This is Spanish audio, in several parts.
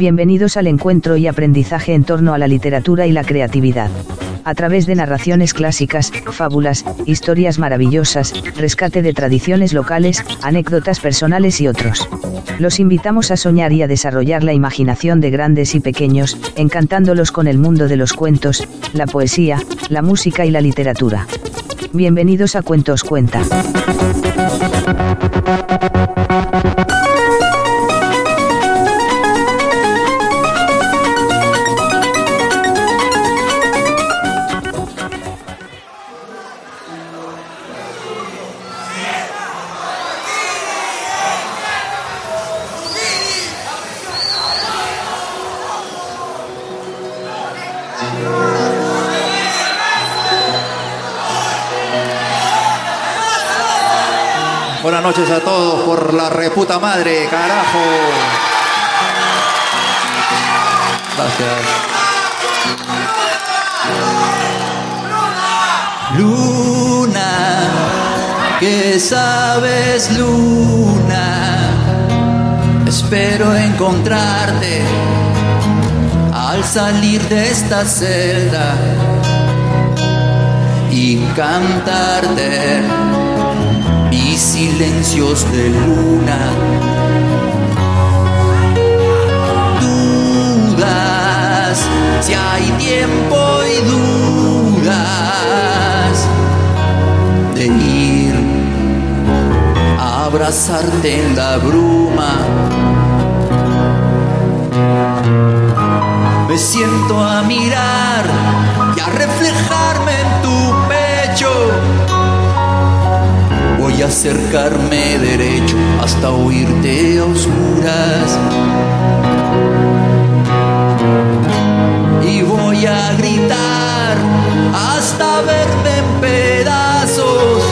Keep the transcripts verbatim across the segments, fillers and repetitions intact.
Bienvenidos al encuentro y aprendizaje en torno a la literatura y la creatividad. A través de narraciones clásicas, fábulas, historias maravillosas, rescate de tradiciones locales, anécdotas personales y otros. Los invitamos a soñar y a desarrollar la imaginación de grandes y pequeños, encantándolos con el mundo de los cuentos, la poesía, la música y la literatura. Bienvenidos a Cuentos Cuenta. Buenas noches a todos, por la reputa madre, carajo. Gracias. Luna, ¿qué sabes, Luna? Espero encontrarte al salir de esta celda y cantarte mis silencios de luna. Dudas si hay tiempo y dudas de ir a abrazarte en la bruma. Me siento a mirar y a reflejarme en tu pecho. Voy a acercarme derecho hasta oírte a oscuras. Y voy a gritar hasta verme en pedazos.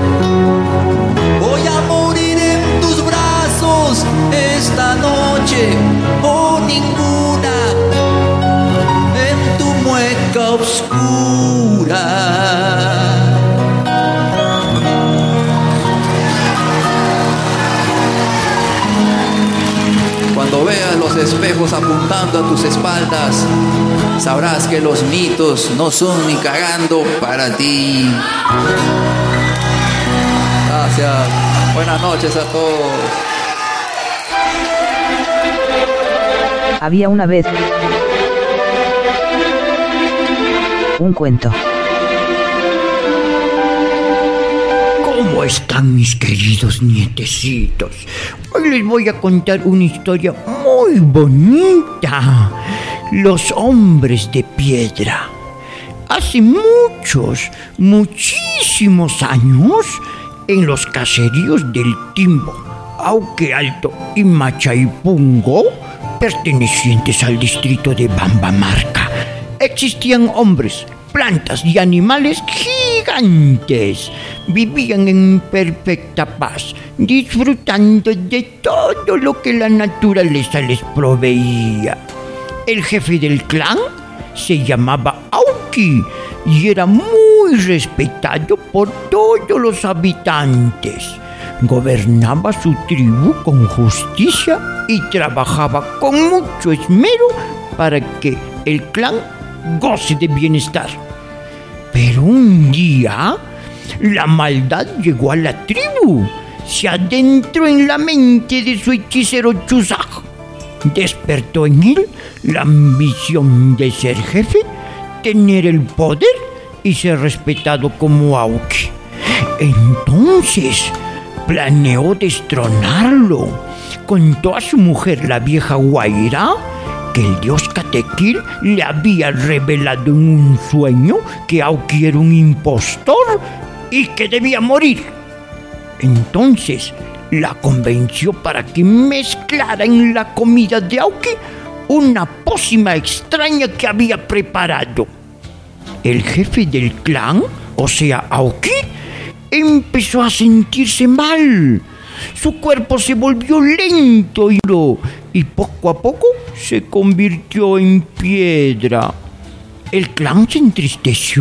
Voy a morir en tus brazos esta noche o ninguna, en tu mueca oscura. Cuando veas los espejos apuntando a tus espaldas, sabrás que los mitos no son ni cagando para ti. Gracias. Buenas noches a todos. Había una vez un cuento. ¿Cómo están mis queridos nietecitos? Hoy les voy a contar una historia muy bonita. Los hombres de piedra. Hace muchos, muchísimos años, en los caseríos del Timbo, Auque Alto y Machaipungo, pertenecientes al distrito de Bambamarca, existían hombres, plantas y animales gigantes. Vivían en perfecta paz, disfrutando de todo lo que la naturaleza les proveía. El jefe del clan se llamaba Auki y era muy respetado por todos los habitantes. Gobernaba su tribu con justicia y trabajaba con mucho esmero para que el clan goce de bienestar. Pero un día, la maldad llegó a la tribu, se adentró en la mente de su hechicero Chuzaj. Despertó en él la ambición de ser jefe, tener el poder y ser respetado como Auki. Entonces planeó destronarlo. Contó a su mujer, la vieja Guaira, que el dios Catequil le había revelado en un sueño que Auki era un impostor y que debía morir. Entonces la convenció para que mezclara en la comida de Auki una pócima extraña que había preparado. El jefe del clan, o sea Auki, empezó a sentirse mal. Su cuerpo se volvió lento y duro, y poco a poco se convirtió en piedra. El clan se entristeció.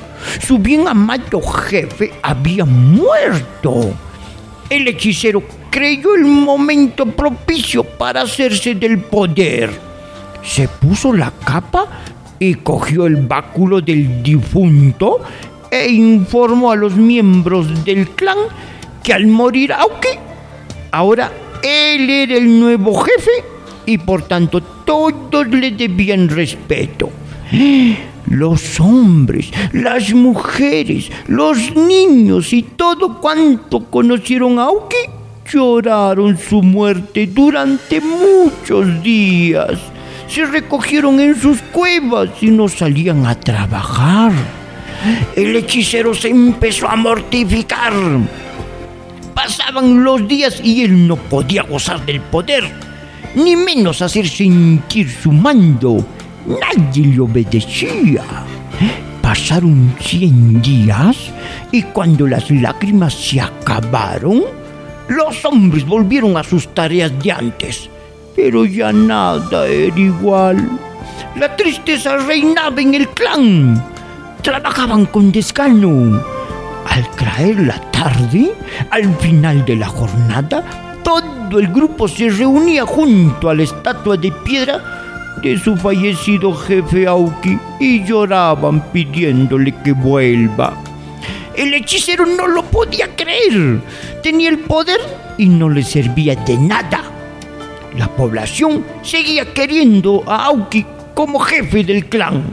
Su bien amado jefe había muerto. El hechicero creyó el momento propicio para hacerse del poder. Se puso la capa y cogió el báculo del difunto e informó a los miembros del clan que al morir Auki, ahora él era el nuevo jefe y por tanto todos le debían respeto. Los hombres, las mujeres, los niños y todo cuanto conocieron a Auki lloraron su muerte durante muchos días. Se recogieron en sus cuevas y no salían a trabajar. El hechicero se empezó a mortificar. Pasaban los días y él no podía gozar del poder, ni menos hacer sentir su mando. Nadie le obedecía. Pasaron cien días y cuando las lágrimas se acabaron, los hombres volvieron a sus tareas de antes. Pero ya nada era igual. La tristeza reinaba en el clan. Trabajaban con desgano. Al caer la tarde, al final de la jornada, todo el grupo se reunía junto a la estatua de piedra de su fallecido jefe Auki y lloraban pidiéndole que vuelva. El hechicero no lo podía creer. Tenía el poder y no le servía de nada. La población seguía queriendo a Auki como jefe del clan.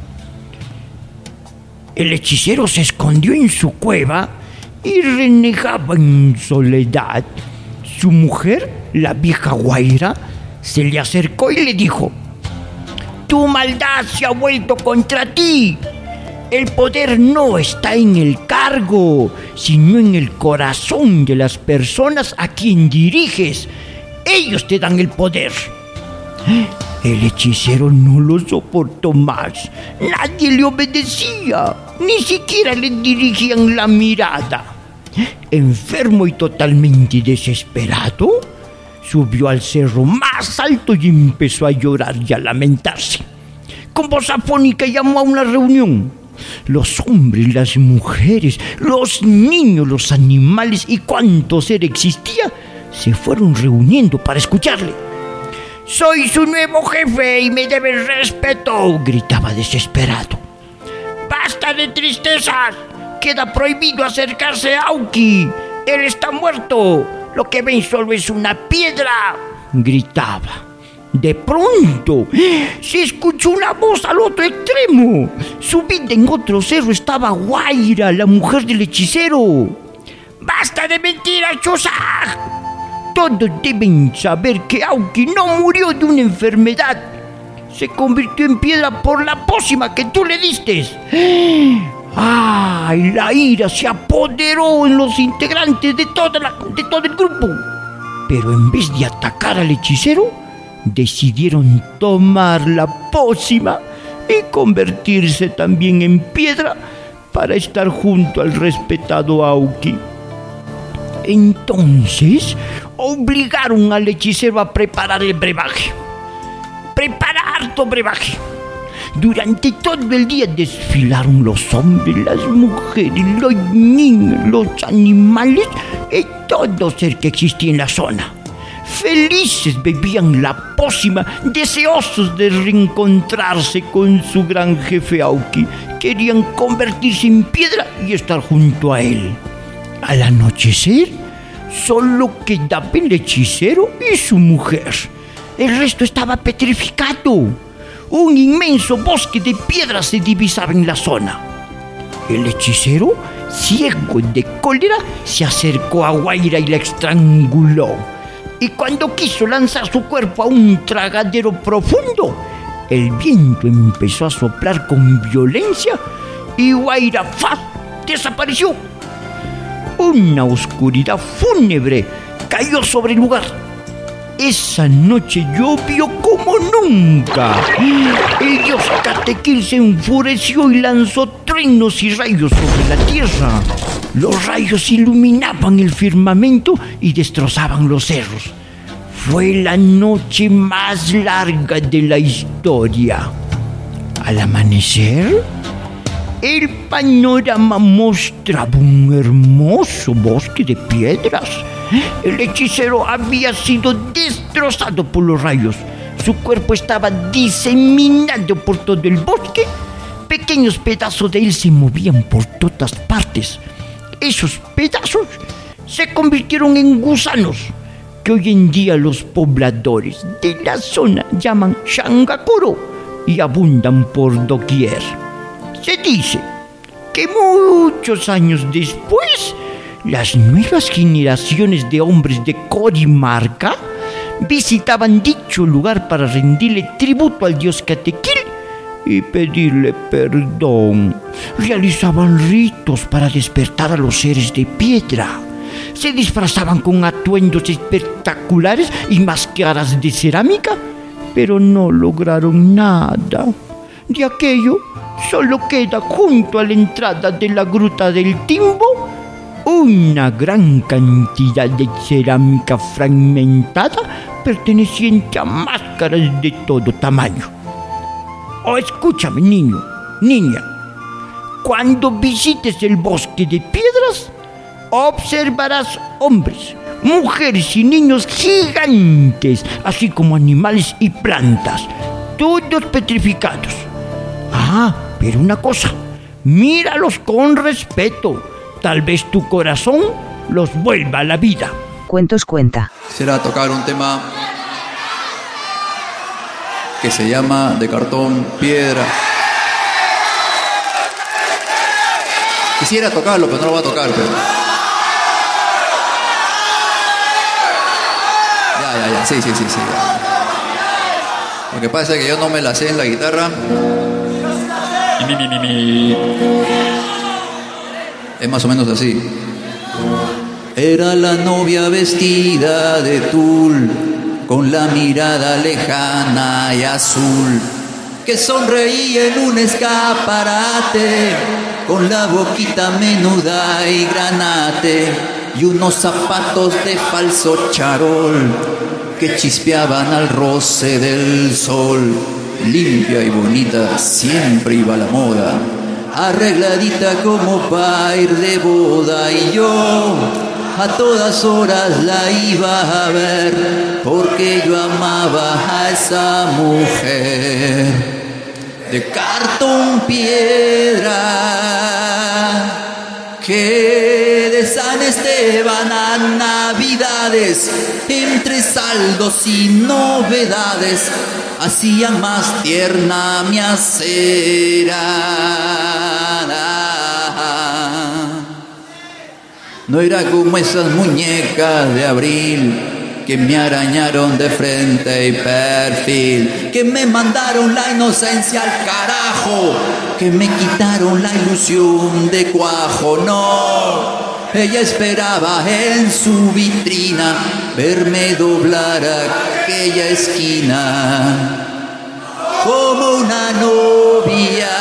El hechicero se escondió en su cueva y renegaba en soledad. Su mujer, la vieja Guaira, se le acercó y le dijo: «Tu maldad se ha vuelto contra ti. El poder no está en el cargo, sino en el corazón de las personas a quien diriges. Ellos te dan el poder». El hechicero no lo soportó más. Nadie le obedecía, ni siquiera le dirigían la mirada. Enfermo y totalmente desesperado, subió al cerro más alto y empezó a llorar y a lamentarse. Con voz afónica llamó a una reunión. Los hombres, las mujeres, los niños, los animales y cuanto ser existía se fueron reuniendo para escucharle. «Soy su nuevo jefe y me deben respeto», gritaba desesperado. «Basta de tristezas. Queda prohibido acercarse a Auki. Él está muerto. Lo que ven solo es una piedra», gritaba. De pronto se escuchó una voz al otro extremo. Subida en otro cerro estaba Guaira, la mujer del hechicero. «Basta de mentiras, Chosag. Todos deben saber que Auki no murió de una enfermedad. Se convirtió en piedra por la pócima que tú le diste». ¡Ay! La ira se apoderó en los integrantes de, toda la, de todo el grupo. Pero en vez de atacar al hechicero, decidieron tomar la pócima y convertirse también en piedra para estar junto al respetado Auki. Entonces obligaron al hechicero a preparar el brebaje. Prepara harto brebaje. Durante todo el día desfilaron los hombres, las mujeres, los niños, los animales y todo ser que existía en la zona. Felices bebían la pócima, deseosos de reencontrarse con su gran jefe Auki. Querían convertirse en piedra y estar junto a él. Al anochecer, solo quedaba el hechicero y su mujer. El resto estaba petrificado. Un inmenso bosque de piedras se divisaba en la zona. El hechicero, ciego de cólera, se acercó a Guaira y la estranguló. Y cuando quiso lanzar su cuerpo a un tragadero profundo, el viento empezó a soplar con violencia y Guaira ¡faz! Desapareció. Una oscuridad fúnebre cayó sobre el lugar. Esa noche llovió como nunca. El dios Catequil se enfureció y lanzó truenos y rayos sobre la tierra. Los rayos iluminaban el firmamento y destrozaban los cerros. Fue la noche más larga de la historia. Al amanecer, El panorama mostraba un hermoso bosque de piedras. El hechicero había sido destrozado por los rayos. Su cuerpo estaba diseminado por todo el bosque. Pequeños pedazos de él se movían por todas partes. Esos pedazos se convirtieron en gusanos, que hoy en día los pobladores de la zona llaman Shangakuro y abundan por doquier. Se dice que muchos años después, las nuevas generaciones de hombres de Corimarca visitaban dicho lugar para rendirle tributo al dios Catequil y pedirle perdón. Realizaban ritos para despertar a los seres de piedra. Se disfrazaban con atuendos espectaculares y máscaras de cerámica, pero no lograron nada. De aquello solo queda junto a la entrada de la Gruta del Timbo una gran cantidad de cerámica fragmentada perteneciente a máscaras de todo tamaño. Oh, escúchame, niño, niña. Cuando visites el bosque de piedras, observarás hombres, mujeres y niños gigantes, así como animales y plantas, todos petrificados. Ah, pero una cosa, míralos con respeto. Tal vez tu corazón los vuelva a la vida. Cuentos cuenta. Quisiera tocar un tema que se llama De cartón, piedra. Quisiera tocarlo, pero no lo voy a tocar, pero... Ya, ya, ya, sí, sí, sí, sí. Ya. Lo que pasa es que yo no me la sé en la guitarra. Mi, mi, mi, mi. Es más o menos así. Era la novia vestida de tul, con la mirada lejana y azul, que sonreía en un escaparate, con la boquita menuda y granate, y unos zapatos de falso charol, que chispeaban al roce del sol. Limpia y bonita siempre iba a la moda, arregladita como pa' ir de boda, y yo a todas horas la iba a ver, porque yo amaba a esa mujer. De cartón, piedra, que de San Esteban a Navidades, entre saldos y novedades, hacían más tierna mi acera. No era como esas muñecas de abril que me arañaron de frente y perfil, que me mandaron la inocencia al carajo, que me quitaron la ilusión de cuajo. No, ella esperaba en su vitrina verme doblar aquella esquina como una novia,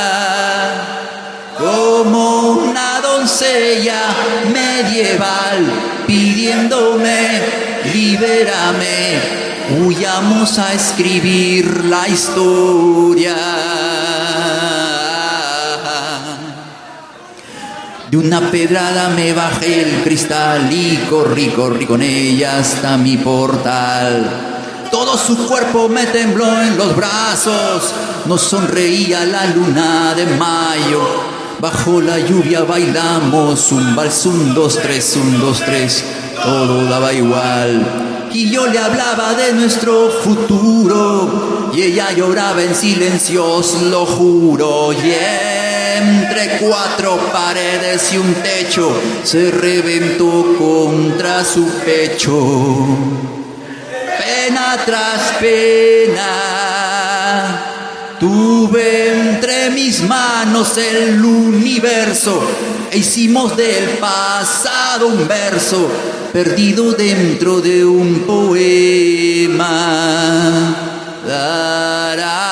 como una doncella medieval, pidiéndome libérame, huyamos a escribir la historia. De una pedrada me bajé el cristal y corrí, corrí con ella hasta mi portal. Todo su cuerpo me tembló en los brazos, nos sonreía la luna de mayo. Bajo la lluvia bailamos un vals, un, dos, tres, un, dos, tres, todo daba igual. Y yo le hablaba de nuestro futuro, y ella lloraba en silencios, lo juro. Y entre cuatro paredes y un techo, se reventó contra su pecho. Pena tras pena, tuve entre mis manos el universo, e hicimos del pasado un verso perdido dentro de un poema. Dará.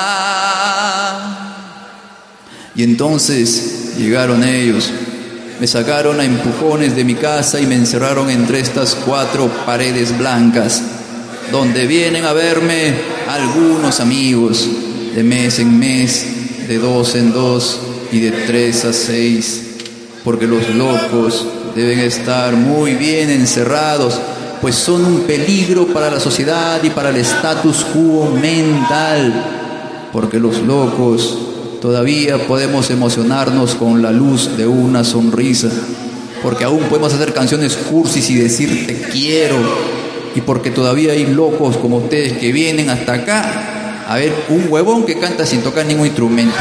Y entonces llegaron ellos, me sacaron a empujones de mi casa y me encerraron entre estas cuatro paredes blancas, donde vienen a verme algunos amigos, de mes en mes, de dos en dos, y de tres a seis, porque los locos deben estar muy bien encerrados, pues son un peligro para la sociedad y para el status quo mental, porque los locos todavía podemos emocionarnos con la luz de una sonrisa, porque aún podemos hacer canciones cursis y decir te quiero, y porque todavía hay locos como ustedes que vienen hasta acá a ver un huevón que canta sin tocar ningún instrumento.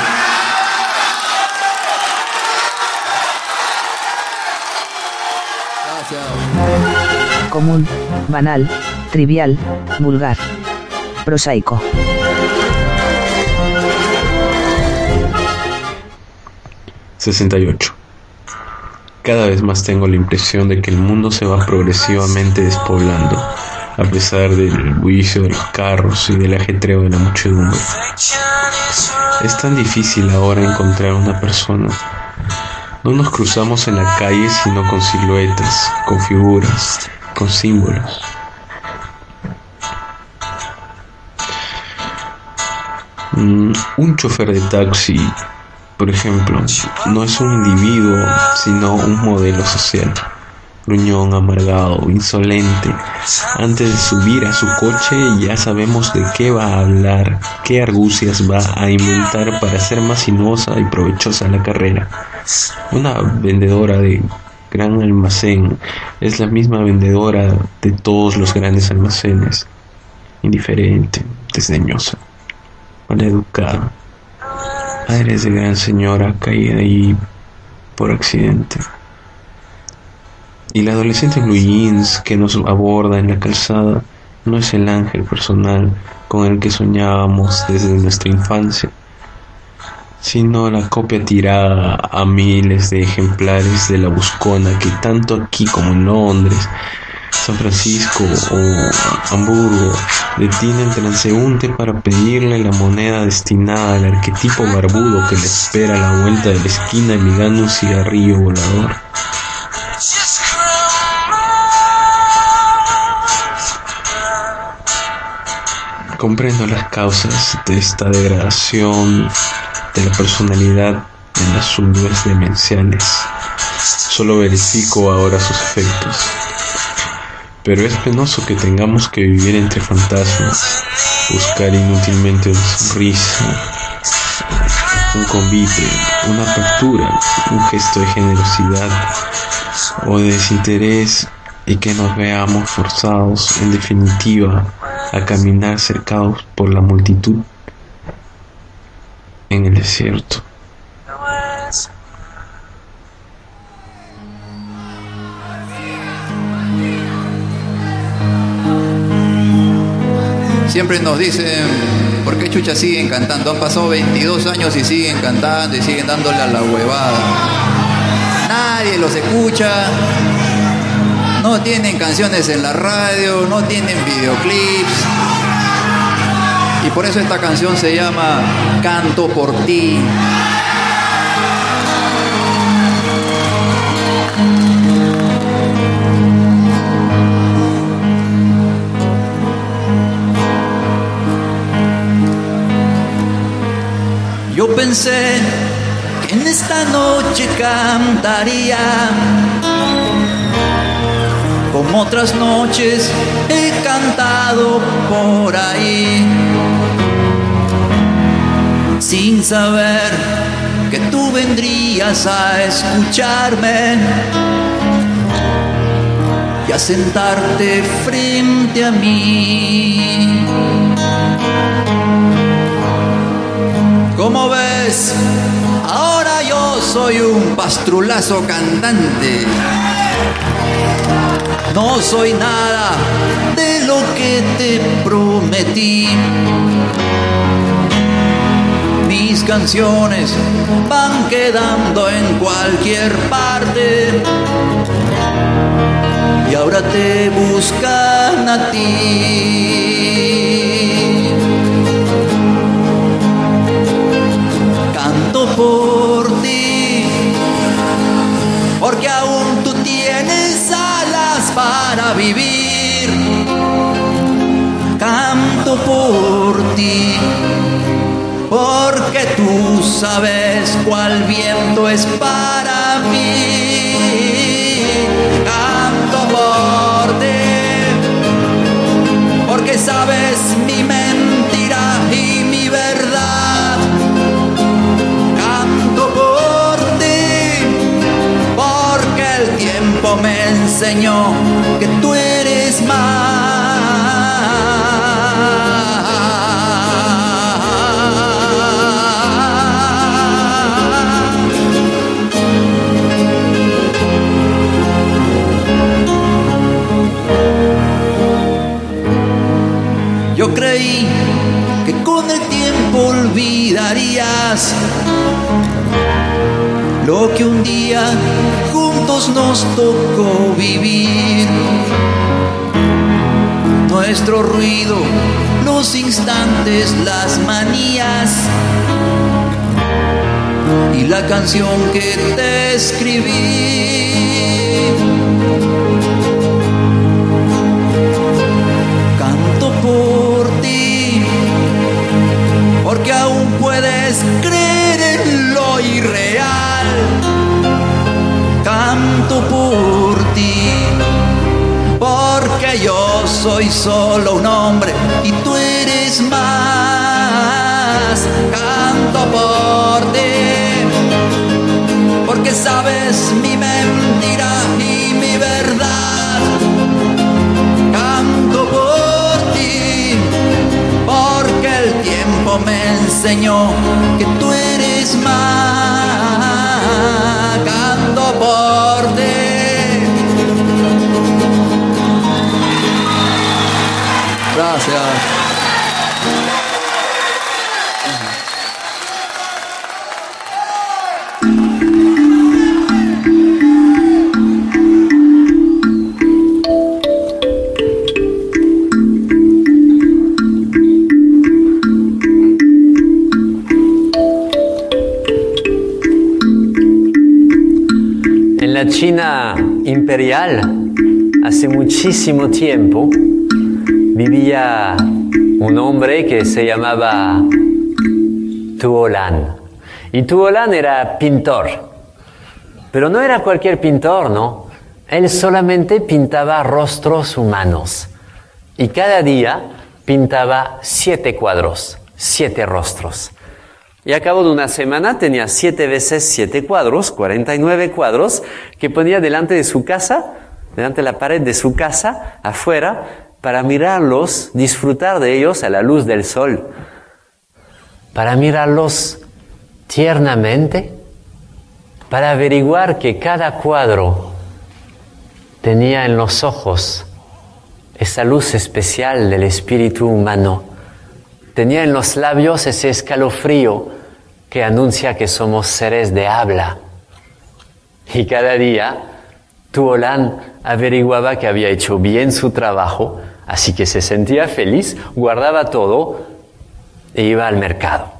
Gracias. Común, banal, trivial, vulgar, prosaico. sesenta y ocho. Cada vez más tengo la impresión de que el mundo se va progresivamente despoblando, a pesar del bullicio de los carros y del ajetreo de la muchedumbre. Es tan difícil ahora encontrar una persona. No nos cruzamos en la calle sino con siluetas, con figuras, con símbolos. Mm, un chofer de taxi, por ejemplo, no es un individuo, sino un modelo social. Gruñón, amargado, insolente. Antes de subir a su coche ya sabemos de qué va a hablar, qué argucias va a inventar para hacer más sinuosa y provechosa la carrera. Una vendedora de gran almacén es la misma vendedora de todos los grandes almacenes. Indiferente, desdeñosa, maleducada. Padres de gran señora caída ahí por accidente. Y la adolescente en blue jeans que nos aborda en la calzada no es el ángel personal con el que soñábamos desde nuestra infancia, sino la copia tirada a miles de ejemplares de la buscona que tanto aquí como en Londres, San Francisco o Hamburgo detiene al transeúnte para pedirle la moneda destinada al arquetipo barbudo que le espera a la vuelta de la esquina ligando un cigarrillo volador. Comprendo las causas de esta degradación de la personalidad en las urbes demenciales. Solo verifico ahora sus efectos. Pero es penoso que tengamos que vivir entre fantasmas, buscar inútilmente una sonrisa, un convite, una apertura, un gesto de generosidad o de desinterés, y que nos veamos forzados, en definitiva, a caminar cercados por la multitud en el desierto. Siempre nos dicen, ¿por qué chucha siguen cantando? Han pasado veintidós años y siguen cantando y siguen dándole a la huevada. Nadie los escucha, no tienen canciones en la radio, no tienen videoclips. Y por eso esta canción se llama Canto por ti. Yo pensé que en esta noche cantaría como otras noches he cantado por ahí, sin saber que tú vendrías a escucharme y a sentarte frente a mí. Como ves, ahora yo soy un pastrulazo cantante. No soy nada de lo que te prometí. Mis canciones van quedando en cualquier parte y ahora te buscan a ti. Canto por ti, porque aún tú tienes alas para vivir. Canto por ti, porque tú tú sabes cuál viento es para mí. Canto por ti, porque sabes mi mentira y mi verdad. Canto por ti, porque el tiempo me enseñó que tú eres más. Yo creí que con el tiempo olvidarías lo que un día juntos nos tocó vivir. Nuestro ruido, los instantes, las manías y la canción que te escribí. Canto por ti, porque aún puedes creer en lo irreal. Canto por ti, porque yo soy solo un hombre y tú eres más. Canto por ti, porque sabes mi mentira y mi verdad. Canto por ti, porque el tiempo me enseñó que tú eres más. Canto por ti. Gracias. En la China imperial, hace muchísimo tiempo, vivía un hombre que se llamaba Tuolan. Y Tuolan era pintor. Pero no era cualquier pintor, ¿no? Él solamente pintaba rostros humanos. Y cada día pintaba siete cuadros, siete rostros. Y a cabo de una semana tenía siete veces siete cuadros, cuarenta y nueve cuadros, que ponía delante de su casa, delante de la pared de su casa, afuera, para mirarlos, disfrutar de ellos a la luz del sol, para mirarlos tiernamente, para averiguar que cada cuadro tenía en los ojos esa luz especial del espíritu humano, tenía en los labios ese escalofrío que anuncia que somos seres de habla. Y cada día Tuolan averiguaba que había hecho bien su trabajo, así que se sentía feliz, guardaba todo e iba al mercado.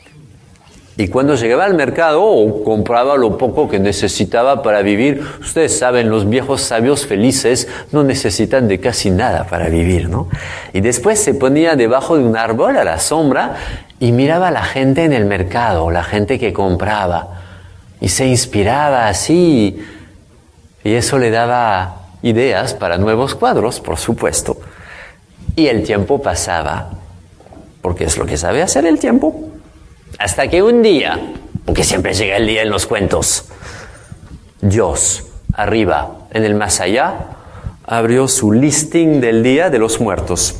Y cuando llegaba al mercado o compraba lo poco que necesitaba para vivir, ustedes saben, los viejos sabios felices no necesitan de casi nada para vivir, ¿no? Y después se ponía debajo de un árbol a la sombra y miraba a la gente en el mercado, la gente que compraba, y se inspiraba así. Y eso le daba ideas para nuevos cuadros, por supuesto. Y el tiempo pasaba, porque es lo que sabe hacer el tiempo. Hasta que un día, porque siempre llega el día en los cuentos, Dios, arriba, en el más allá, abrió su listing del Día de los Muertos.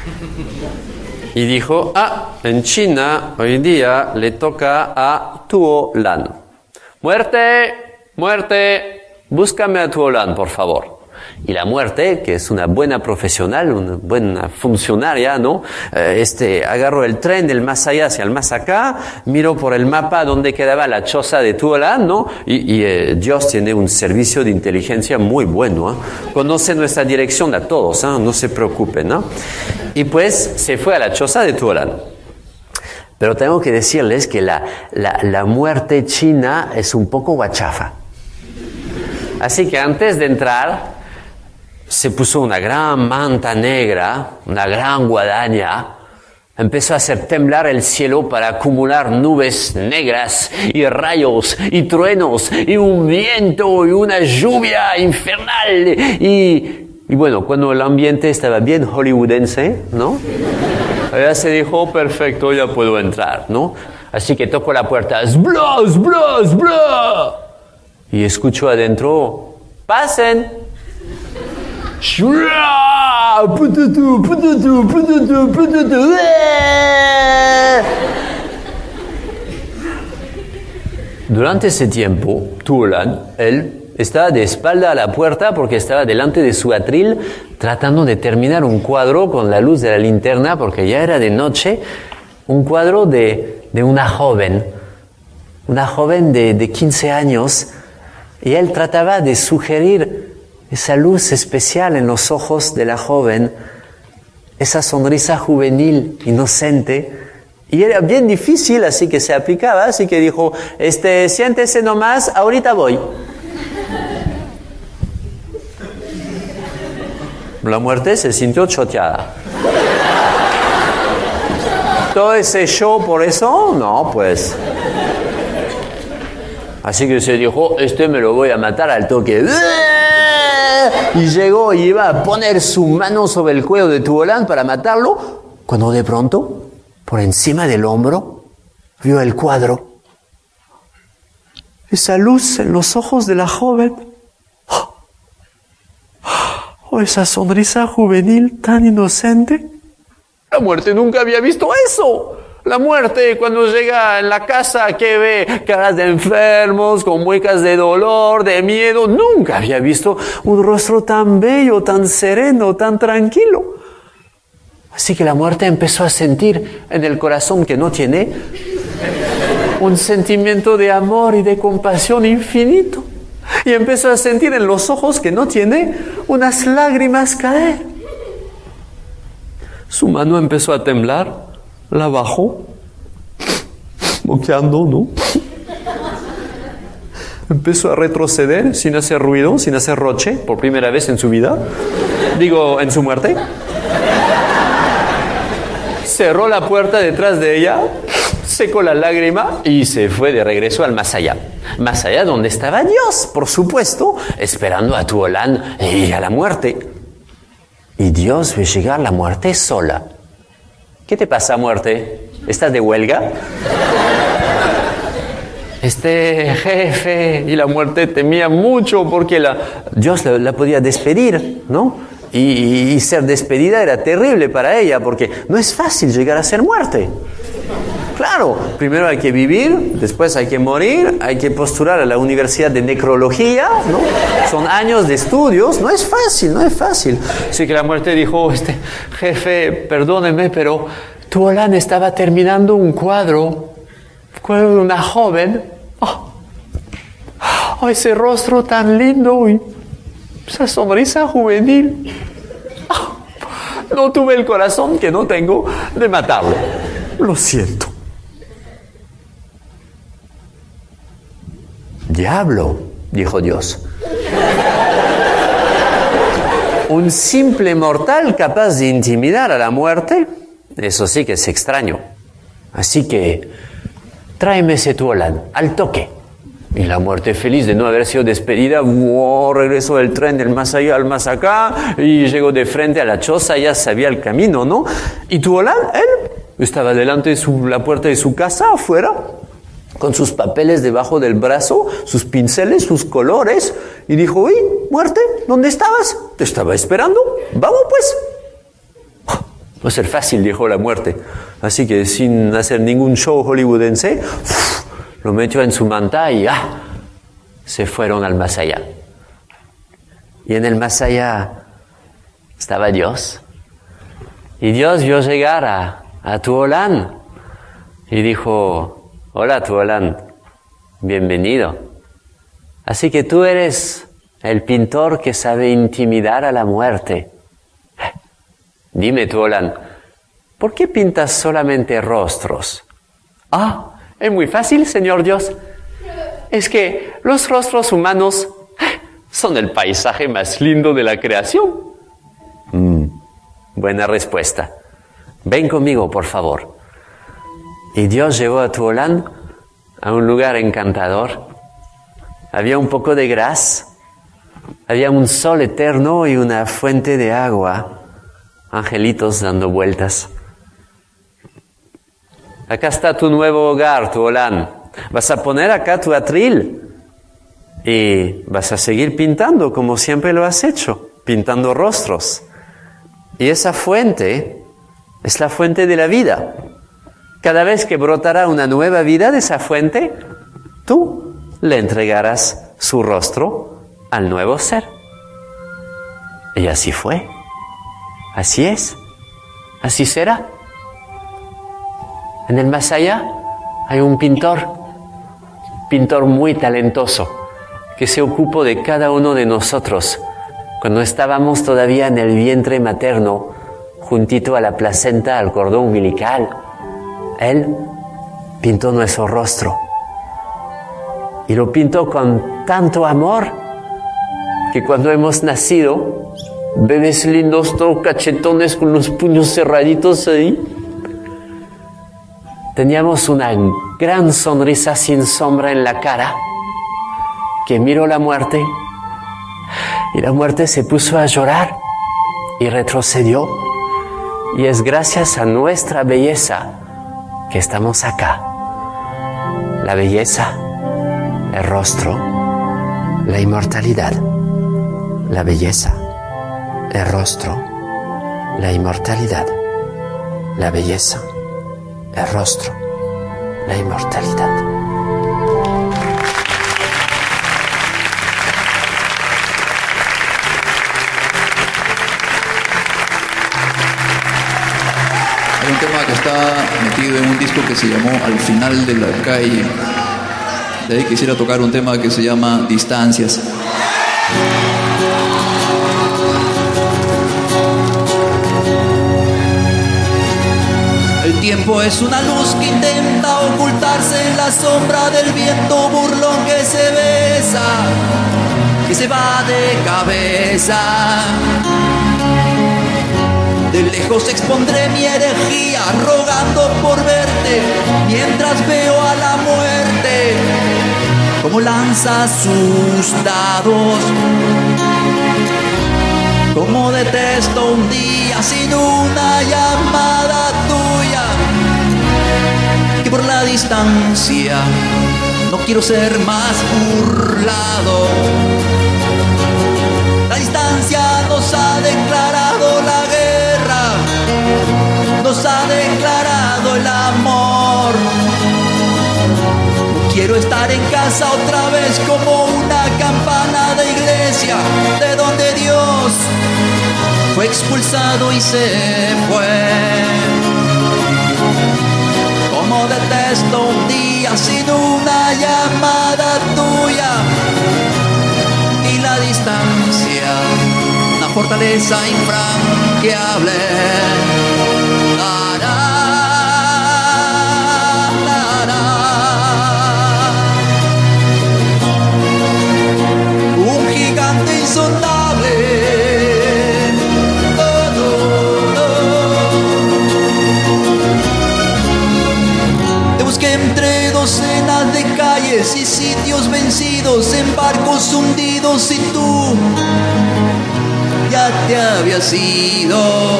Y dijo, ah, en China hoy día le toca a Tuolan. Muerte, muerte. Búscame a Tuolan, por favor. Y la muerte, que es una buena profesional, una buena funcionaria, ¿no? Eh, este, agarró el tren del más allá hacia el más acá, miró por el mapa donde quedaba la choza de Tuolan, ¿no? Y, y eh, Dios tiene un servicio de inteligencia muy bueno, ¿eh? Conoce nuestra dirección a todos, ¿eh? No se preocupen, ¿no? Y pues se fue a la choza de Tuolan. Pero tengo que decirles que la, la, la muerte china es un poco guachafa. Así que antes de entrar, se puso una gran manta negra, una gran guadaña, empezó a hacer temblar el cielo para acumular nubes negras y rayos y truenos y un viento y una lluvia infernal. Y, y bueno, cuando el ambiente estaba bien hollywoodense, ¿no? Ella se dijo, perfecto, ya puedo entrar, ¿no? Así que tocó la puerta, ¡sbla, sbla, sbla! Y escucho adentro, ¡pasen! Durante ese tiempo, Tuolan, él, estaba de espalda a la puerta porque estaba delante de su atril tratando de terminar un cuadro con la luz de la linterna porque ya era de noche, un cuadro de, de una joven, una joven de, de quince años, y él trataba de sugerir esa luz especial en los ojos de la joven, esa sonrisa juvenil, inocente, y era bien difícil, así que se aplicaba, así que dijo, este, siéntese nomás, ahorita voy. La muerte se sintió choteada. ¿Todo ese show por eso? No, pues. Así que se dijo, este me lo voy a matar al toque. Y llegó y iba a poner su mano sobre el cuello de Tuolan para matarlo, cuando de pronto, por encima del hombro, vio el cuadro. Esa luz en los ojos de la joven. Oh, esa sonrisa juvenil tan inocente. La muerte nunca había visto eso. La muerte, cuando llega en la casa, que ve caras de enfermos, con muecas de dolor, de miedo, nunca había visto un rostro tan bello, tan sereno, tan tranquilo. Así que la muerte empezó a sentir en el corazón que no tiene un sentimiento de amor y de compasión infinito. Y empezó a sentir en los ojos que no tiene unas lágrimas caer. Su mano empezó a temblar. La bajó, boqueando, ¿no? Empezó a retroceder sin hacer ruido, sin hacer roche, por primera vez en su vida. Digo, en su muerte. Cerró la puerta detrás de ella, secó la lágrima y se fue de regreso al más allá. Más allá donde estaba Dios, por supuesto, esperando a Tuolan y a la muerte. Y Dios ve llegar la muerte sola. ¿Qué te pasa, muerte? ¿Estás de huelga? Este jefe y la muerte temía mucho porque la, Dios la, la podía despedir, ¿no? Y, y ser despedida era terrible para ella porque no es fácil llegar a ser muerte. Claro, primero hay que vivir, después hay que morir, hay que postular a la Universidad de Necrología, ¿no? Son años de estudios, no es fácil, no es fácil. Así que la muerte dijo, este jefe, perdóneme, pero Tuolan estaba terminando un cuadro, un cuadro de una joven. Oh, oh, ese rostro tan lindo y esa sonrisa juvenil. Oh, no tuve el corazón que no tengo de matarlo. Lo siento. Diablo, dijo Dios. Un simple mortal capaz de intimidar a la muerte, eso sí que es extraño. Así que, tráeme ese Tuolan, al toque. Y la muerte, feliz de no haber sido despedida, wow, regresó del tren del más allá al más acá, y llegó de frente a la choza, ya sabía el camino, ¿no? Y Tuolan, él, estaba delante de su, la puerta de su casa, afuera, con sus papeles debajo del brazo, sus pinceles, sus colores, y dijo, ¡uy, muerte! ¿Dónde estabas? Te estaba esperando. Vamos pues. Va a ser fácil, dijo la muerte. Así que sin hacer ningún show hollywoodense, lo metió en su manta y ¡ah! Se fueron al más allá. Y en el más allá estaba Dios. Y Dios vio llegar a, a Tuolan y dijo, hola Tuolan, bienvenido. Así que tú eres el pintor que sabe intimidar a la muerte. Dime, Tuolan, ¿por qué pintas solamente rostros? Ah, es muy fácil, señor Dios. Es que los rostros humanos son el paisaje más lindo de la creación. Mm, buena respuesta. ven conmigo, por favor. Y Dios llevó a Tuolán a un lugar encantador. Había un poco de gras, había un sol eterno y una fuente de agua, angelitos dando vueltas. Acá está tu nuevo hogar, Tuolán. Vas a poner acá tu atril y vas a seguir pintando como siempre lo has hecho, pintando rostros. Y esa fuente es la fuente de la vida. Cada vez que brotará una nueva vida de esa fuente, tú le entregarás su rostro al nuevo ser. Y así fue. Así es. Así será. En el más allá hay un pintor, pintor muy talentoso, que se ocupó de cada uno de nosotros cuando estábamos todavía en el vientre materno, juntito a la placenta, al cordón umbilical. Él pintó nuestro rostro. Y lo pintó con tanto amor que cuando hemos nacido, bebés lindos, todos cachetones con los puños cerraditos ahí, teníamos una gran sonrisa sin sombra en la cara, que miró la muerte, y la muerte se puso a llorar y retrocedió. Y es gracias a nuestra belleza que estamos acá. La belleza, el rostro, la inmortalidad. La belleza, el rostro, la inmortalidad. La belleza, el rostro, la inmortalidad. Hay un tema que está metido en un disco que se llamó Al final de la calle. De ahí quisiera tocar un tema que se llama Distancias. El tiempo es una luz que intenta ocultarse en la sombra del viento burlón que se besa, que se va de cabeza. De lejos expondré mi herejía, rogando por verte, mientras veo a la muerte como lanza sus dados. Como detesto un día sin una llamada tuya, que por la distancia no quiero ser más burlado. La distancia nos ha declarado la guerra, nos ha declarado el amor. No quiero estar en casa otra vez como una campana de iglesia, de donde Dios fue expulsado y se fue. Como detesto un día sin una llamada tuya, y la distancia, una fortaleza infranqueable. La, la, la, la. Un gigante insondable. Oh, oh, oh. Te busqué entre docenas de calles y sitios vencidos, en barcos hundidos, y tú ya te habías ido.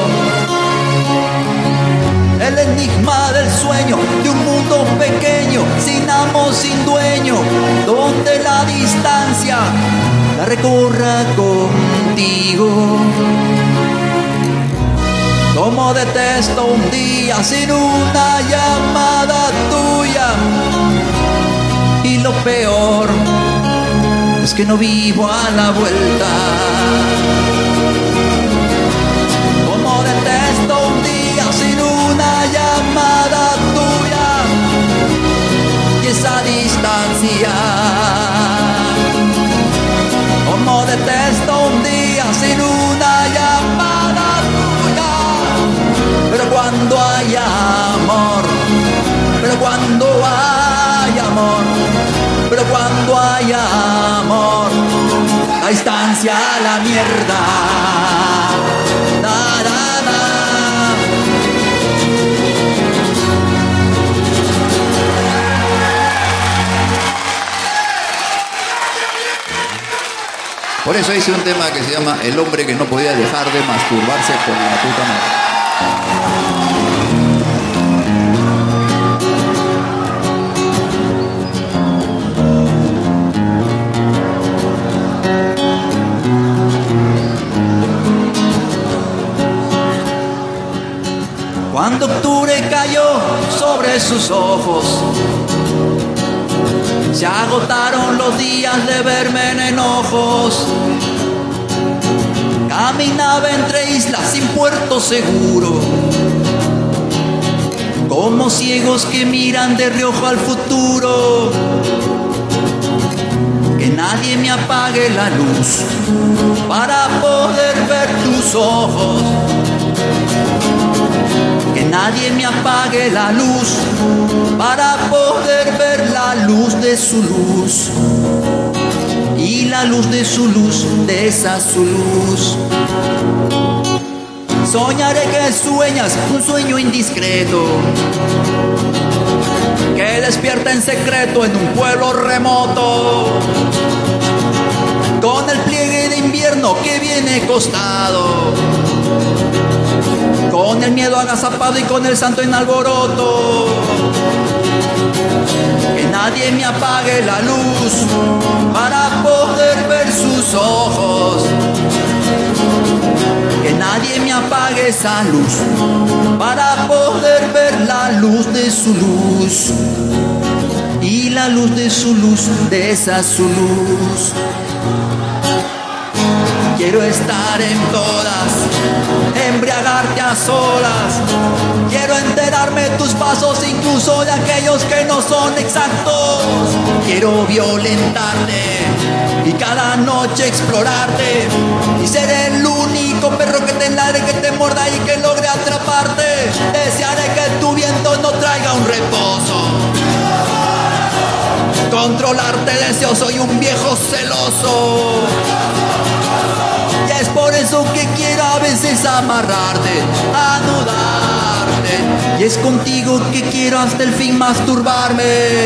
El enigma del sueño de un mundo pequeño, sin amo, sin dueño, donde la distancia la recorra contigo. Como detesto un día sin una llamada tuya, y lo peor es que no vivo a la vuelta. Como detesto un día sin una llamada tuya, y esa distancia. Como detesto un día sin una llamada tuya. Pero cuando hay amor, pero cuando hay amor, pero cuando hay amor, la distancia a la mierda. Por eso hice un tema que se llama El hombre que no podía dejar de masturbarse por la puta madre. Cuando octubre cayó sobre sus ojos, se agotaron los días de verme en enojos. Caminaba entre islas sin puerto seguro, como ciegos que miran de reojo al futuro. Que nadie me apague la luz para poder ver tus ojos. Que nadie me apague la luz para poder ver la luz de su luz. Y la luz de su luz, de esa su luz. Soñaré que sueñas un sueño indiscreto, que despierta en secreto en un pueblo remoto, con el pliegue de invierno que viene costado, con el miedo agazapado y con el santo en alboroto. Que nadie me apague la luz para poder ver sus ojos. Que nadie me apague esa luz para poder ver la luz de su luz. Y la luz de su luz, de esa su luz. Quiero estar en todas, embriagarte a solas. Quiero enterarme tus pasos, incluso de aquellos que no son exactos. Quiero violentarte y cada noche explorarte, y ser el único perro que te ladre, que te morda y que logre atraparte. Desearé que tu viento no traiga un reposo, controlarte deseoso y un viejo celoso. Es por eso que quiero a veces amarrarte, anudarte, y es contigo que quiero hasta el fin masturbarme.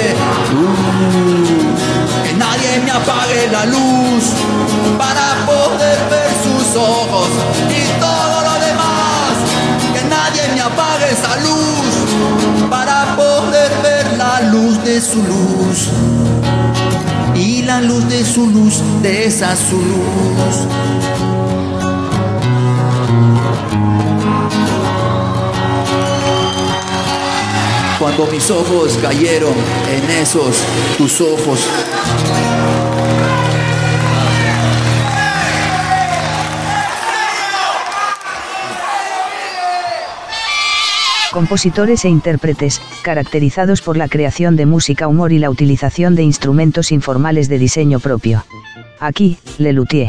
Uh, que nadie me apague la luz para poder ver sus ojos y todo lo demás. Que nadie me apague esa luz para poder ver la luz de su luz. Y la luz de su luz, de esa su luz. Cuando mis ojos cayeron en esos tus ojos, Compositores e intérpretes, caracterizados por la creación de música, humor y la utilización de instrumentos informales de diseño propio. Aquí, Lelutier.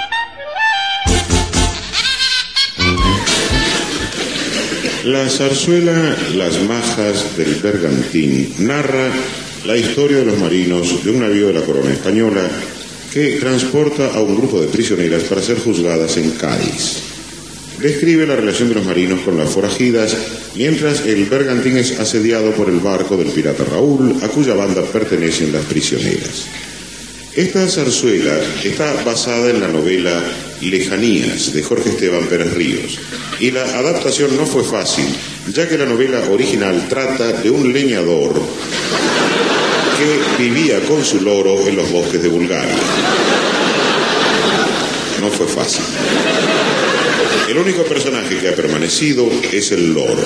La zarzuela Las Majas del Bergantín narra la historia de los marinos de un navío de la corona española que transporta a un grupo de prisioneras para ser juzgadas en Cádiz. Describe la relación de los marinos con las forajidas mientras el bergantín es asediado por el barco del pirata Raúl, a cuya banda pertenecen las prisioneras. Esta zarzuela está basada en la novela Lejanías de Jorge Esteban Pérez Ríos, y la adaptación no fue fácil, ya que la novela original trata de un leñador que vivía con su loro en los bosques de Bulgaria. No fue fácil. El único personaje que ha permanecido es el loro.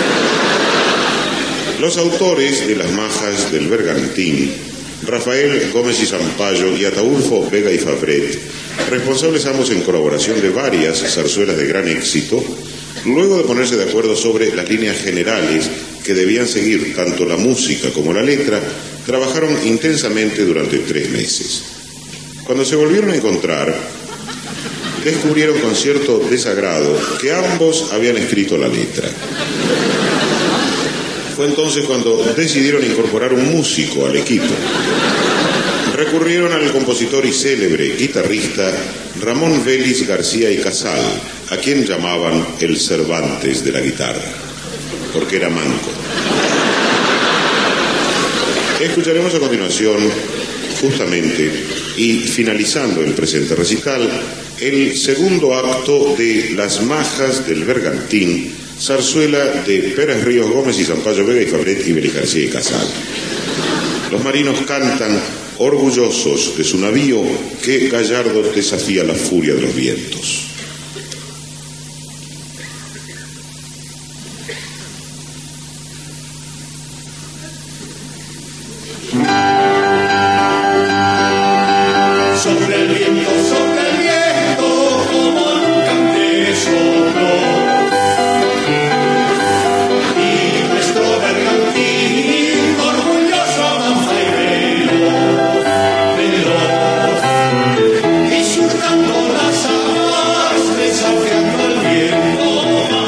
Los autores de Las Majas del Bergantín, Rafael Gómez y Zampayo y Ataulfo Vega y Fabret, responsables ambos en colaboración de varias zarzuelas de gran éxito, luego de ponerse de acuerdo sobre las líneas generales que debían seguir tanto la música como la letra, trabajaron intensamente durante tres meses. Cuando se volvieron a encontrar, descubrieron con cierto desagrado que ambos habían escrito la letra. Fue entonces cuando decidieron incorporar un músico al equipo. Recurrieron al compositor y célebre guitarrista Ramón Vélez García y Casal, a quien llamaban el Cervantes de la guitarra, porque era manco. Escucharemos a continuación justamente, y finalizando el presente recital, el segundo acto de Las Majas del Bergantín, zarzuela de Pérez Ríos Gómez y Sampaio Vega y Fabret y Beli García y Casal. Los marinos cantan orgullosos de su navío que gallardo desafía la furia de los vientos. Sobre el viento, sobre el viento, como nunca antes sopló. Y nuestro bergantín, orgulloso manzainero, veloz, y surcando las aguas, desafiando al viento,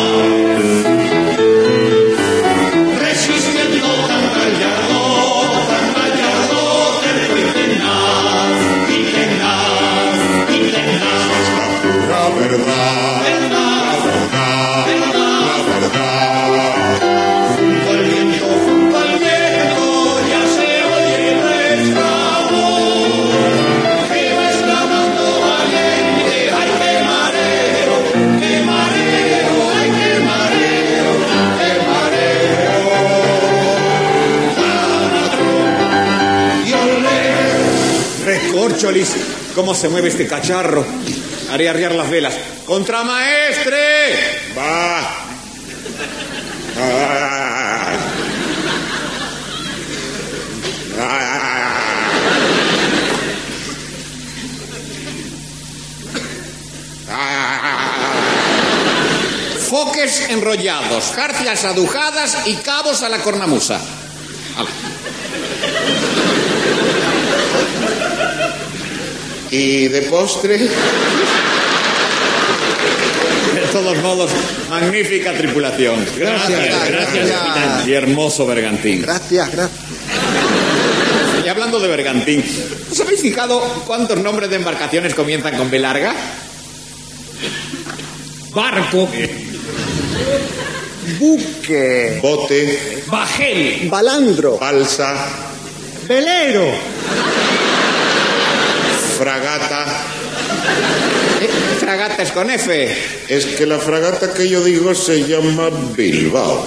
resistiendo tan gallardo, tan gallardo, terco y tenaz, y tenaz, y tenaz. La verdad, Verdad, la verdad, verdad. junto al viento, junto al viento, ya se oye nuestra voz, que va exclamando valiente, ay qué marero, qué marero, ay qué marero, qué marero. Tanatro, y olé. Recorcholis, ¿cómo se mueve este cacharro? Haré arriar las velas. ¡Contramaestre! Va. Ah. Ah. Ah. Foques enrollados, jarcias adujadas y cabos a la cornamusa. Ala. Y de postre, De todos modos, magnífica tripulación. Gracias, gracias, capitán. Y hermoso bergantín. Gracias, gracias. Y hablando de bergantín, ¿os habéis fijado cuántos nombres de embarcaciones comienzan con B larga? Barco, Buque, bote, bajel, balandro, balsa, velero, fragata. eh, fragatas con F. Es que la fragata que yo digo se llama Bilbao.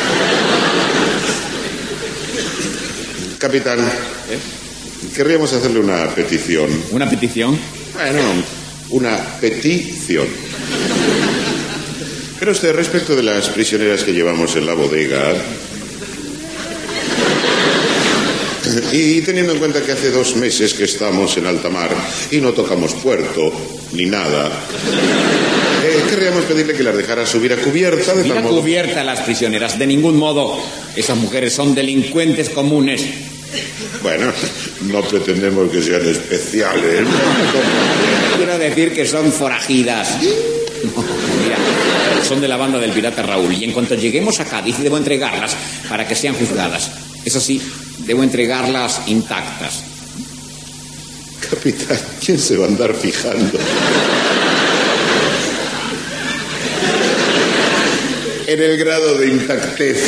Capitán, querríamos hacerle una petición. ¿Una petición? Bueno, una petición. Pero usted, respecto de las prisioneras que llevamos en la bodega, y teniendo en cuenta que hace dos meses que estamos en alta mar y no tocamos puerto ni nada, eh, querríamos pedirle que las dejara subir a cubierta de Mira tal modo... cubierta a las prisioneras, de ningún modo. Esas mujeres son delincuentes comunes. Bueno, no pretendemos que sean especiales. Quiero decir que son forajidas. Mira, son de la banda del pirata Raúl. Y en cuanto lleguemos a Cádiz debo entregarlas para que sean juzgadas. Eso sí, debo entregarlas intactas. Capitán, ¿quién se va a andar fijando en el grado de intactez?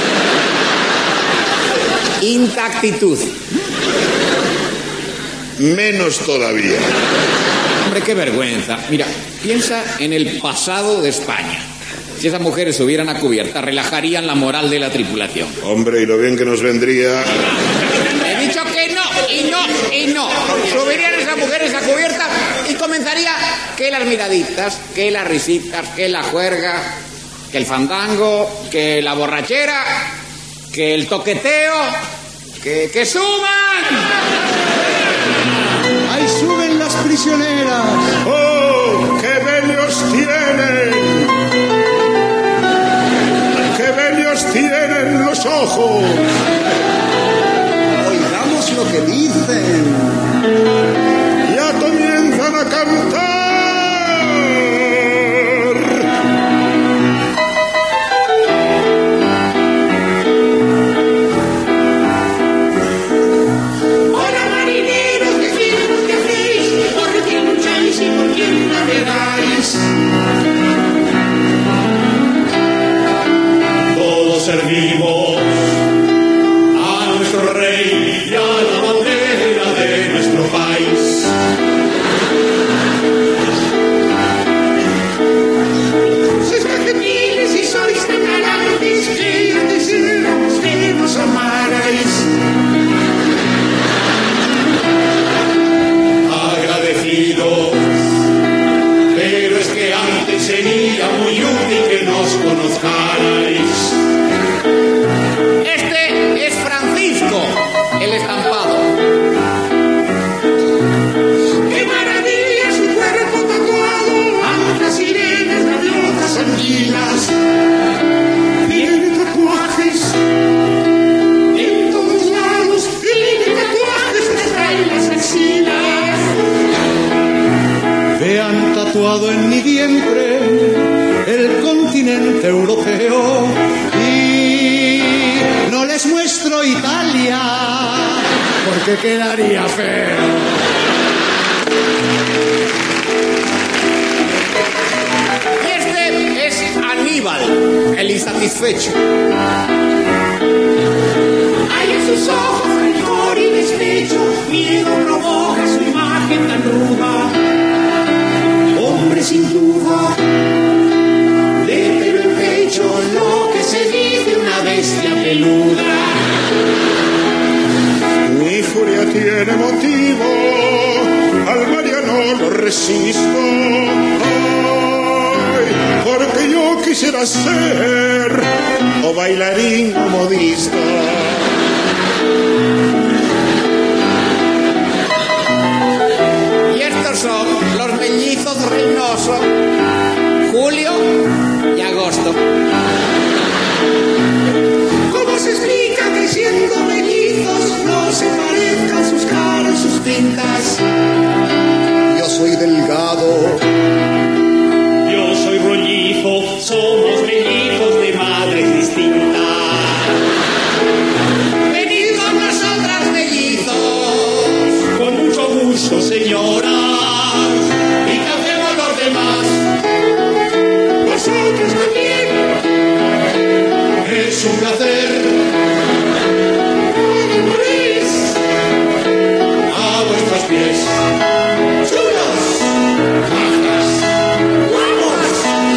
Intactitud. Menos todavía. Hombre, qué vergüenza. Mira, piensa en el pasado de España. Si esas mujeres subieran a cubierta, relajarían la moral de la tripulación. Hombre, y lo bien que nos vendría... He dicho que no, y no, y no. Subirían esas mujeres a cubierta y comenzaría que las miraditas, que las risitas, que la juerga, que el fandango, que la borrachera, que el toqueteo, que, que suban. ahí suben las prisioneras. ¡Oh, qué bellos tienen! ¡Qué bellos tienen los ojos! Oigamos lo que dicen. Ya comienzan a cantar. Hola marineros, ¿qué hacéis? ¿Qué hacéis? ¿Por quién lucháis y por quién navegáis? Todos servimos a nuestro rey y a la bandera de que quedaría feo. Y este es Aníbal, el insatisfecho. Hay en sus ojos rencor y despecho, miedo provoca su imagen tan ruda. Hombre sin duda, de pelo en pecho, lo que se dice una bestia peluda. Mi furia tiene motivo, al Mariano lo resisto. Ay, porque yo quisiera ser o bailarín o modista. Y estos son los mellizos Reynoso, Julio y Agosto. ¿Cómo se explica que siendo mellizos no se parezcan sus caras, sus pintas? Yo soy delgado, Yo soy rollizo, somos mellizos de madres distintas. Venid con nosotras, mellizos. Con mucho gusto, señora, ¿Y qué hacemos los demás? vosotros también. Es un placer. Luis, A vuestros pies. chulos, Bajas. guapos,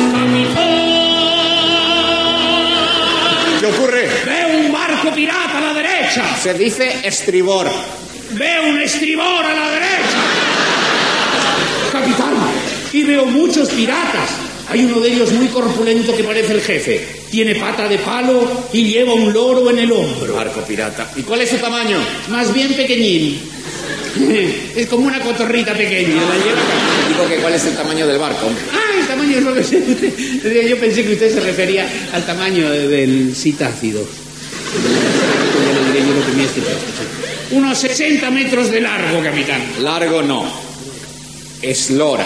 capitán. ¿Qué ocurre? Veo un barco pirata a la derecha. Se dice estribor. Veo un estribor a la derecha. Capitán, y veo muchos piratas. Hay uno de ellos muy corpulento que parece el jefe. Tiene pata de palo y lleva un loro en el hombro. Barco pirata. ¿Y cuál es su tamaño? Más bien pequeñín. Es como una cotorrita pequeña. La lleva... Digo que cuál es el tamaño del barco. Ah, el tamaño es lo que sé. Usted- Yo pensé que usted se refería al tamaño del citácido. Ya le diré yo lo que me este Unos sesenta metros de largo, capitán. Largo no. Eslora.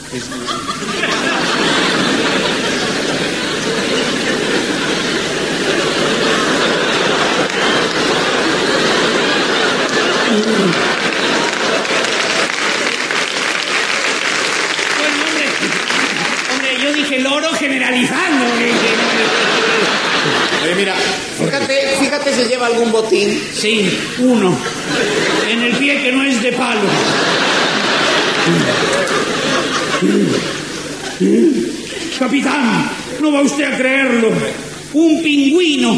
Bueno, hombre, hombre, yo dije loro generalizando. Oye, mira, fíjate, fíjate si lleva algún botín. Sí, uno. En el pie que no es de palo. Capitán, no va usted a creerlo. Un pingüino.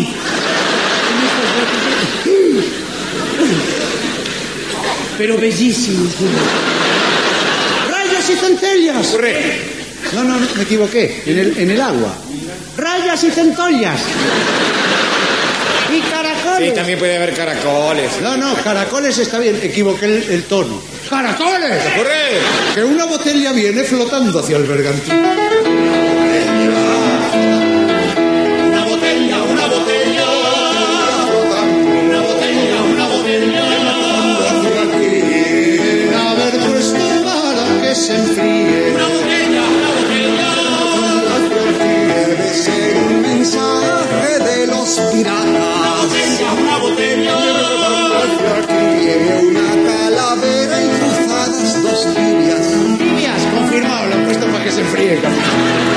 Pero bellísimo. rayas y centellas. Ocurre. No, no, no, me equivoqué, en el, en el agua. Rayas y centollas. Y caracoles. Sí, también puede haber caracoles. No, no, caracoles está bien, equivoqué el, el tono. ¡Caracoles! Ocurre. Que una botella viene flotando hacia el bergantín. Una botella, una botella. Una botella, una botella. Haber puesto para que se enfríe. Una botella, una botella. Debe ser un mensaje de los piratas. Una botella. Tiene una calavera y cruzadas dos tibias. Tibias, confirmado, lo han puesto para que se enfríe, capitán.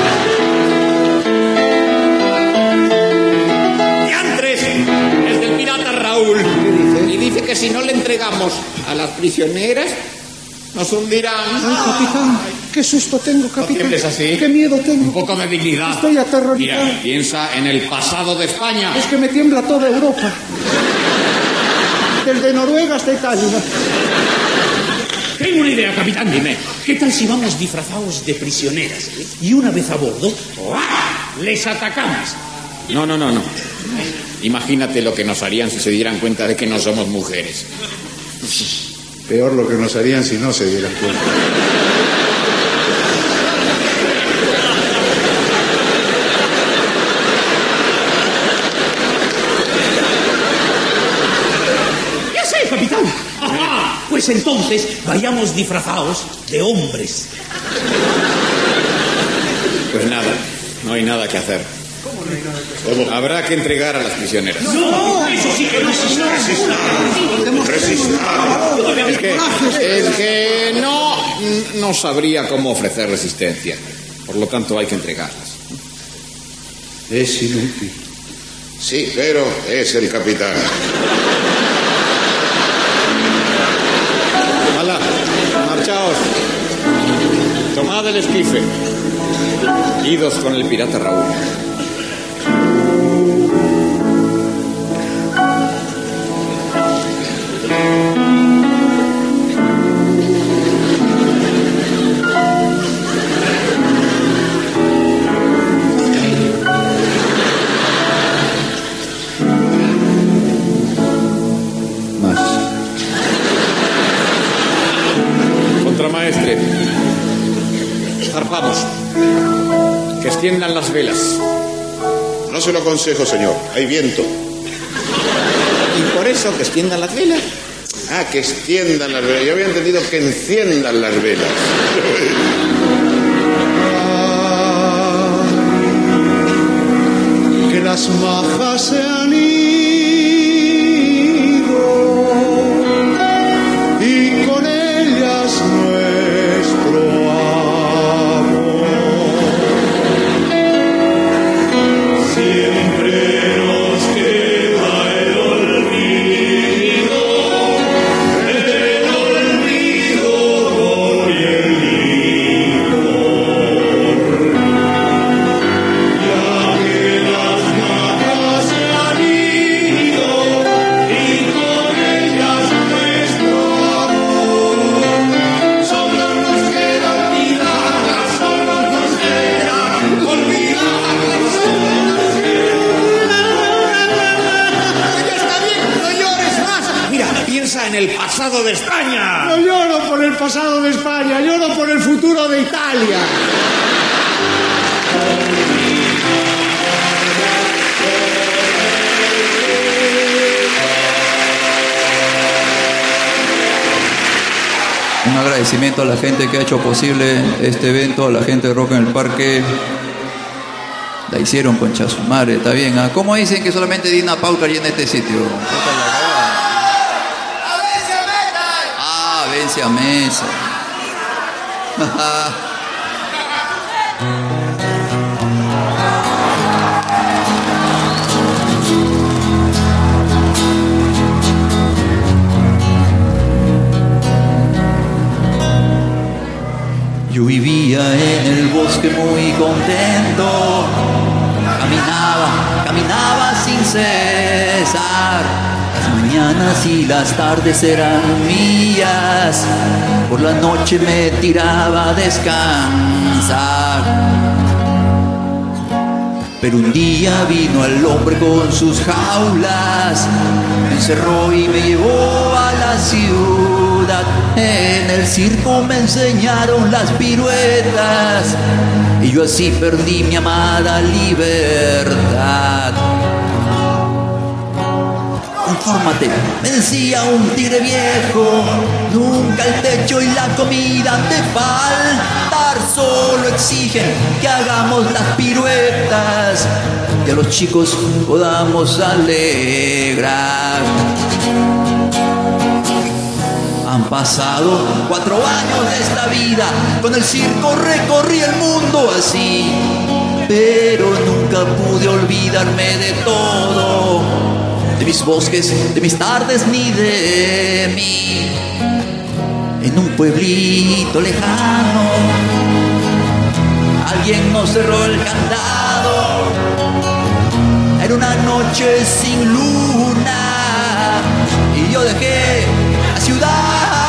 Diantres, es del pirata Raúl. Y dice que si no le entregamos a las prisioneras, nos hundirán. Ay, capitán, qué susto tengo, No capitán. tiembles así. Qué miedo Un tengo. poco de dignidad. Estoy aterrorizado. Mira, piensa en el pasado de España. Es que me tiembla toda Europa. Desde Noruega hasta Italia. Tengo una idea, capitán. Dime. ¿Qué tal si vamos disfrazados de prisioneras? Y una vez a bordo, ¡guau!, les atacamos. No, no, no, no. Imagínate lo que nos harían si se dieran cuenta de que no somos mujeres. Peor lo que nos harían si no se dieran cuenta. Ya sé, capitán. Ajá. Pues entonces vayamos disfrazados de hombres. Pues nada, no hay nada que hacer. Habrá que entregar a las prisioneras. No, eso sí que no es Resistamos. Es que, es que no, no sabría cómo ofrecer resistencia. Por lo tanto, hay que entregarlas. Es inútil. Sí, pero es el capitán. Hala, marchaos. Tomad el esquife. Idos con el pirata Raúl. Contramaestre, zarpamos. Que extiendan las velas. No se lo aconsejo, señor. Hay viento. Y por eso que extiendan las velas. Ah, que extiendan las velas. Yo había entendido que enciendan las velas. Que las majas se han ido y con ellas nuestro amor. Siempre nos queda el olvido, el olvido y el licor. Ya que las majas se han ido y con ellas nuestro amor, solo nos queda olvidarlas, solo nos queda olvidarlas, solo nos Ya está bien, no llores más. Mira, piensa en el pasado de España. No lloro por el pasado de España, lloro por el futuro de Italia. Un agradecimiento a la gente que ha hecho posible este evento, a la gente de Rock en el Parque. La hicieron concha su madre, está bien. ¿Ah? ¿Cómo dicen que solamente Dina Paucar y en este sitio? Ah, vence a mesa. Yo vivía en el bosque muy contento, caminaba, caminaba sin cesar. Las mañanas y las tardes eran mías, por la noche me tiraba a descansar. Pero un día vino el hombre con sus jaulas, me encerró y me llevó a la ciudad. En el circo me enseñaron las piruetas y yo así perdí mi amada libertad. Infórmate, me decía un tigre viejo, nunca el techo y la comida han de faltar, solo exigen que hagamos las piruetas y a los chicos podamos alegrar. Han pasado cuatro años de esta vida, con el circo recorrí el mundo así, pero nunca pude olvidarme de todo, de mis bosques, de mis tardes ni de mí. En un pueblito lejano, alguien nos cerró el candado, era una noche sin luna y yo dejé la ciudad.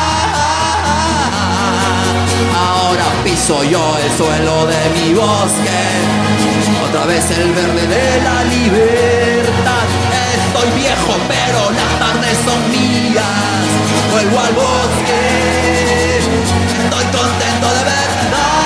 Ahora piso yo el suelo de mi bosque, otra vez el verde de la libertad. Estoy viejo pero las tardes son mías, vuelvo al bosque, estoy contento de verdad.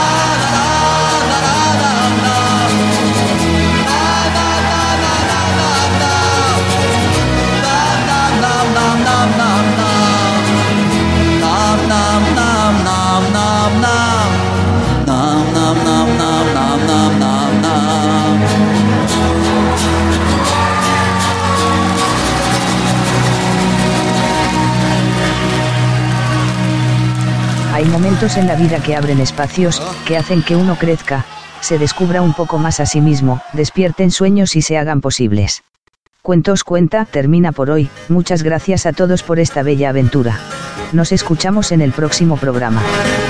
Hay momentos en la vida que abren espacios, que hacen que uno crezca, se descubra un poco más a sí mismo, despierten sueños y se hagan posibles. Cuentos Cuenta termina por hoy, muchas gracias a todos por esta bella aventura. Nos escuchamos en el próximo programa.